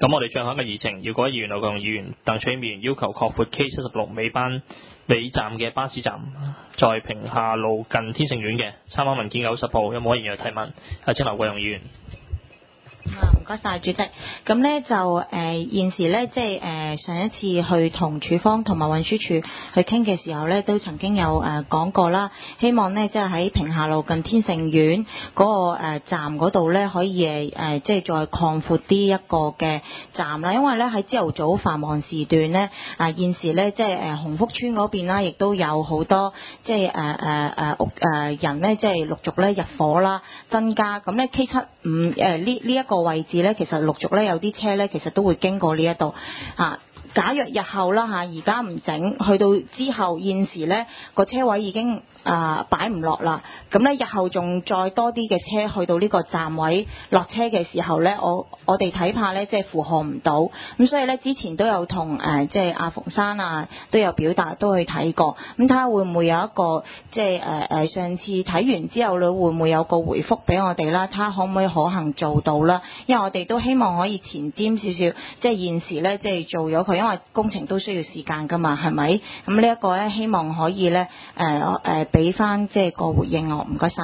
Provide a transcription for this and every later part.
咁我哋最後一個議程，要改議員劉國雄議員、鄧萃議員要求擴闊 K76尾站嘅巴士站，在屏廈路近天盛苑嘅，參考文件90號，有冇議員有提問？請劉國雄議員。 唔該晒主席。咁呢就現時呢，即係上一次去同署方同埋運輸署去傾嘅時候呢，都曾經有講過啦。希望呢，即係喺屏廈路近天盛苑嗰個站嗰度呢，可以即係再擴闊啲一個嘅站啦。因為呢，喺朝頭早繁忙時段呢，現時呢，即係鴻福村嗰邊啦，亦都有好多即係人呢，即係陸續呢入伙啦，增加。咁呢 K75呢一個位置呢，其實陸續呢有啲車呢，其實都會經過呢一度嚇。假若日後啦嚇，而家唔整，去到之後現時呢個車位已經擺唔落啦。咁呢日後仲再多啲嘅車去到呢個站位落車嘅時候呢，我哋睇怕呢，即係負荷唔到。咁所以呢，之前都有同即係阿馮生都有表達，都去睇過。咁睇下會唔會有一個即係上次睇完之後，你會唔會有個回覆俾我哋啦？睇下可唔可以可行做到啦？因為我哋都希望可以前瞻少少，即係現時呢，即係做咗佢。因為工程都需要時間㗎嘛，係咪？咁呢一個咧，希望可以咧，俾翻即係個回應我，唔該晒。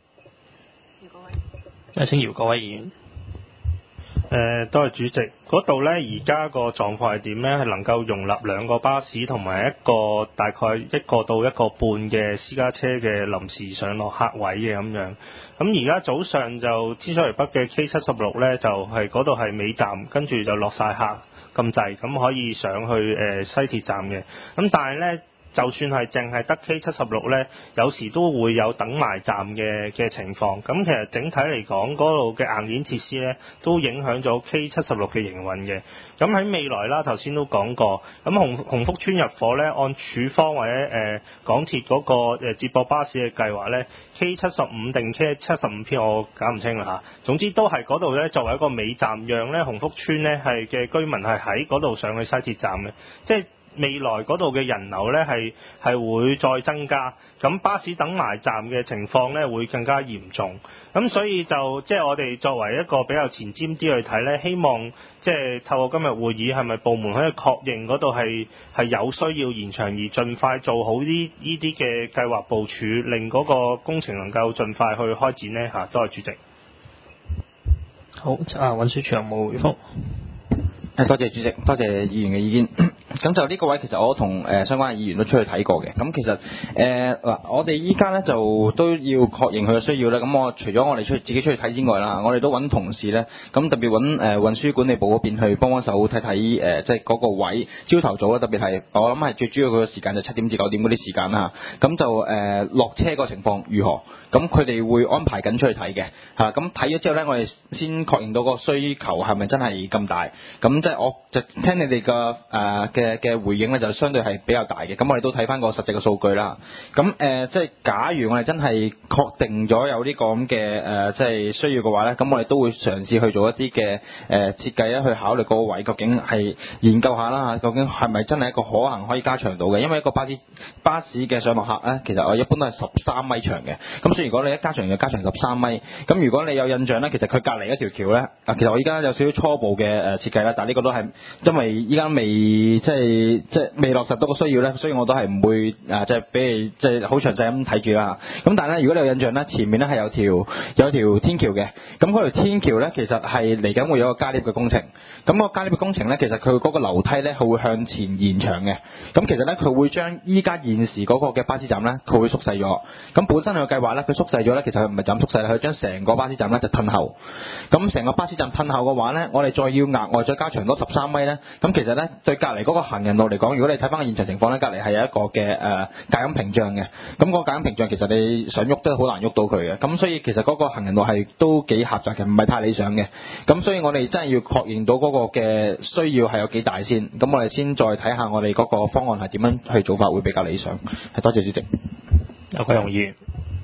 請姚國威議員。 多謝主席。嗰度呢，而家個狀況係點呢？係能夠容納2個巴士同埋一個大概1個到1個半嘅私家車嘅臨時上落客位嘅咁樣。咁而家早上就天水圍北嘅 K76 呢，就係嗰度係尾站，跟住就落晒客咁滯，咁可以上去西鐵站嘅。咁但係呢，就算係淨係得 K76 呢，有時都會有等埋站嘅情況。咁其實整體嚟講，嗰度嘅硬件設施呢，都影響咗 K76 嘅營運嘅。咁喺未來啦，頭先都講過，咁鴻福村入伙呢，按署方或者港鐵嗰個接駁巴士嘅計劃呢， K75 定 K75P 我搞唔清啦嚇。總之都係嗰度呢，作為一個尾站，讓呢鴻福村呢係嘅居民係喺嗰度上去西鐵站嘅，即係未來嗰度嘅人流呢係會再增加，咁巴士等埋站嘅情況呢會更加嚴重，咁所以就即係我哋作為一個比較前瞻啲去睇呢，希望即係透過今日會議係咪部門可以確認嗰度係有需要延長，而盡快做好呢啲嘅計劃部署，令嗰個工程能夠盡快去開展呢嚇。多謝主席。 好，運輸署有冇回覆？ 多謝主席，多謝議員嘅意見。咁就呢個位其實我同相關嘅議員都出去睇過嘅。咁其實我哋依家咧就都要確認佢嘅需要咧。咁除咗我哋自己出去睇之外啦，我哋都揾同事咧，咁特別揾運輸管理部嗰邊去幫手睇睇即係嗰個位朝頭早啦，特別係我諗係最主要佢嘅時間就7點至9點嗰啲時間啦。咁就落車個情況如何？咁佢哋會安排緊出去睇嘅嚇。咁睇咗之後咧，我哋先確認到個需求係咪真係咁大。咁即係我就聽你哋嘅回應咧，就相對係比較大嘅。咁我哋都睇翻個實際嘅數據啦。咁即係假如我哋真係確定咗有呢個咁嘅即係需要嘅話咧，咁我哋都會嘗試去做一啲嘅設計咧，去考慮個位究竟係研究下啦，究竟係咪真係一個可行可以加長到嘅？因為一個巴士嘅上落客咧，其實我一般都係13米長嘅。咁所以如果你一加長就加長13米。咁如果你有印象咧，其實佢隔離一條橋咧，其實我依家有少少初步嘅設計啦，但係呢個都係因為依家未即係未落實到個需要咧，所以我都係唔會即係俾你即係好詳細咁睇住啦。咁但係咧，如果你有印象咧，前面咧係有條天橋嘅。咁嗰條天橋咧，其實係嚟緊會有個加 lift 嘅工程。咁個加 lift 嘅工程咧，其實佢嗰個樓梯咧，佢會向前延長嘅。咁其實咧，佢會將依家現時嗰個嘅巴士站咧，佢會縮細咗。咁本身佢嘅計劃咧，佢縮細咗咧，其實佢唔係就咁縮細，佢將成個巴士站咧就褪後。咁成個巴士站褪後嘅話咧，我哋再要額外再加長多13米咧，咁其實咧對隔離嗰個行人路嚟講，如果你睇翻個現場情況咧，隔離係有一個嘅隔音屏障嘅。咁個隔音屏障其實你想喐都好難喐到佢嘅。咁所以其實嗰個行人路係都幾狹窄嘅，唔係太理想嘅。咁所以我哋真係要確認到嗰個嘅需要係有幾大先。咁我哋先再睇下我哋嗰個方案係點樣去做法會比較理想。係多謝主席。 劉國雄議員。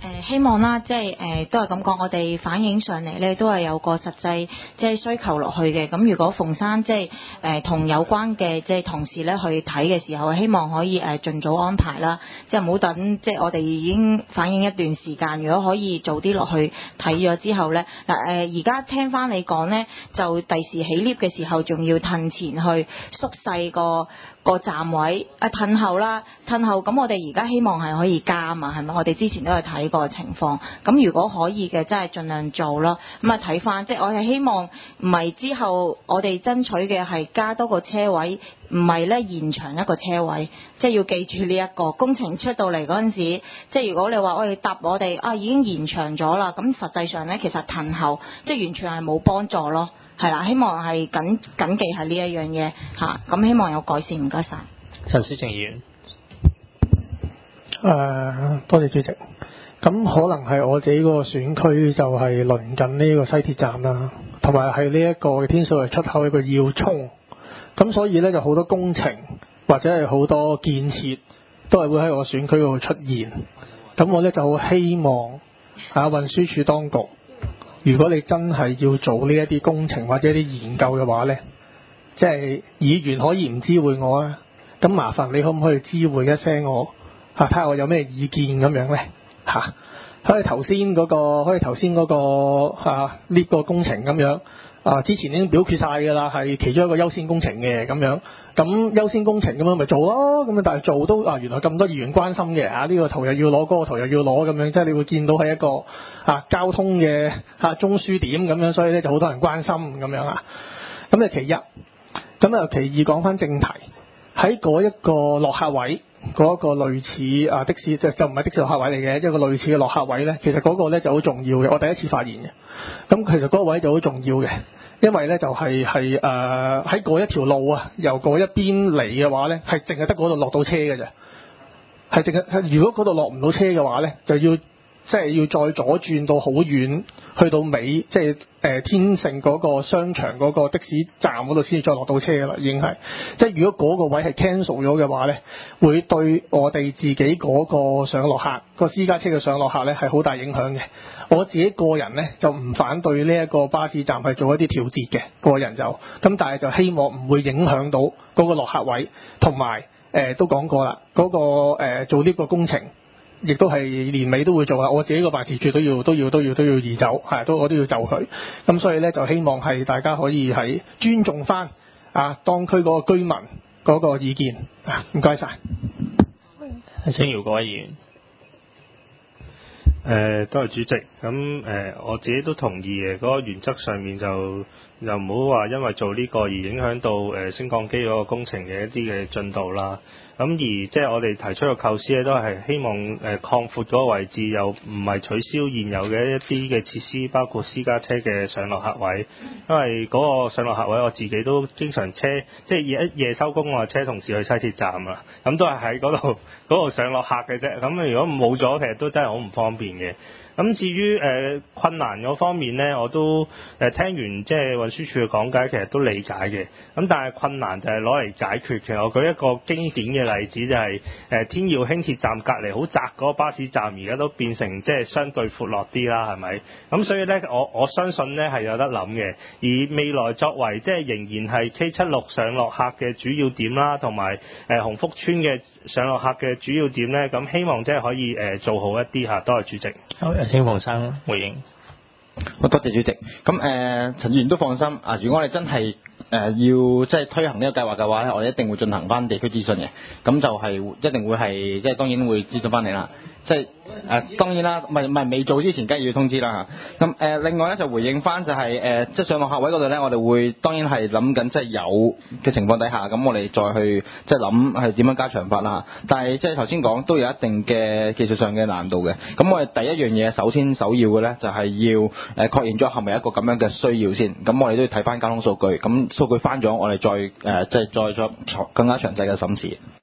希望啦，即係都係咁講，我哋反映上嚟咧，都係有個實際即係需求落去嘅。咁如果馮生即係同有關嘅即係同事咧去睇嘅時候，希望可以盡早安排啦，即係唔好等即係我哋已經反映一段時間，如果可以早啲落去睇咗之後咧，而家聽翻你講咧，就第時起 lift 嘅時候仲要褪前去縮細個站位褪後啦，褪後咁我哋而家希望係可以加嘛，係咪？我哋之前都有睇過情況，咁如果可以嘅，真係盡量做咯。咁睇翻，即係我係希望唔係之後我哋爭取嘅係加多個車位，唔係咧延長一個車位，即係要記住呢一個工程出到嚟嗰陣時，即係如果你話我哋答我哋已經延長咗啦，咁實際上咧其實褪後即係完全係冇幫助咯。係啦，希望係緊記係呢一樣嘢嚇，咁希望有改善，唔該晒。 陳思成議員， 多謝主席。咁可能係我自己個選區就係鄰近呢個西鐵站啦，同埋係呢一個天水圍出口一個要衝，咁所以呢，就好多工程或者係好多建設都係會喺我選區度出現。咁我呢，就好希望運輸署當局，如果你真係要做呢一啲工程或者啲研究嘅話呢，即係議員可以唔知會我啊，咁麻煩你可唔可以知會一聲我睇下我有咩意見咁樣呢？好似頭先嗰個呢個工程咁樣之前已經表決晒㗎啦，係其中一個優先工程嘅咁樣。咁優先工程咁樣咪做咯，咁但係做都原來咁多議員關心嘅呢個圖又要攞，嗰個圖又要攞咁樣，即係你會見到係一個交通嘅中樞點咁樣，所以咧就好多人關心咁樣啊。咁就其一，咁啊其二講翻正題，喺嗰一個落客位嗰一個類似的士，就唔係的士落客位嚟嘅，即係個類似嘅落客位咧，其實嗰個咧就好重要嘅，我第一次發現嘅。咁其實嗰個位就好重要嘅。因為咧就係喺嗰一條路由嗰一邊嚟嘅話咧，係淨係得嗰度落到車嘅啫。係淨係如果嗰度落唔到車嘅話咧，就要再左轉到好遠，去到尾即係天盛嗰個商場嗰個的士站嗰度先至再落到車啦，已經係。即係如果嗰個位係 cancel 咗嘅話咧，會對我哋自己嗰個上落客個私家車嘅上落客咧係好大影響嘅。我自己個人呢，就唔反對呢一個巴士站係做一啲調節嘅，個人就咁，但係就希望唔會影響到嗰個落客位，同埋都講過啦，嗰個做呢個工程，亦都係年尾都會做啦。我自己個辦事處都要移走，我都要就佢。咁所以呢，就希望係大家可以喺尊重翻當區嗰個居民嗰個意見唔該晒。 請姚國威議員。 多謝主席。咁我自己都同意嘅，嗰個原則上面就又唔好話因為做呢個而影響到升降機嗰個工程嘅一啲嘅進度啦。咁而即係我哋提出嘅構思咧，都係希望擴闊嗰個位置，又唔係取消現有嘅一啲嘅設施，包括私家車嘅上落客位。因為嗰個上落客位我自己都經常即係夜收工我車同事去西鐵站啦，咁都係喺嗰度上落客嘅啫。咁如果冇咗，其實都真係好唔方便嘅。咁至於困難嗰方面呢，我都聽完即係運輸署嘅講解，其實都理解嘅。咁但係困難就係攞嚟解決。其實我舉一個經典嘅例子，就係天耀輕鐵站隔離好窄嗰個巴士站，而家都變成即係相對闊落啲啦，係咪？咁所以呢，我相信呢係有得諗嘅。而未來作為即係仍然係 K76 上落客嘅主要點啦，同埋鴻福村嘅上落客嘅主要點呢，咁希望即係可以做好一啲嚇。多謝主席。 好，有請馮生回應。 好，多謝主席。咁陳議員都放心如果我哋真係要即係推行呢個計劃嘅話咧，我哋一定會進行翻地區諮詢嘅。咁就係一定會係即係當然會諮詢翻你啦。即係當然啦，唔係未做之前梗係要通知啦嚇。咁另外咧就回應翻就係即係上落客位嗰度咧，我哋會當然係諗緊即係有嘅情況底下，咁我哋再去即係諗係點樣加長法啦。但係即係頭先講都有一定嘅技術上嘅難度嘅。咁我哋第一樣嘢首要嘅咧就係要確認咗係咪一個咁樣嘅需要先。咁我哋都要睇翻交通數據，咁數據翻咗，我哋再即係再作更加詳細嘅審視。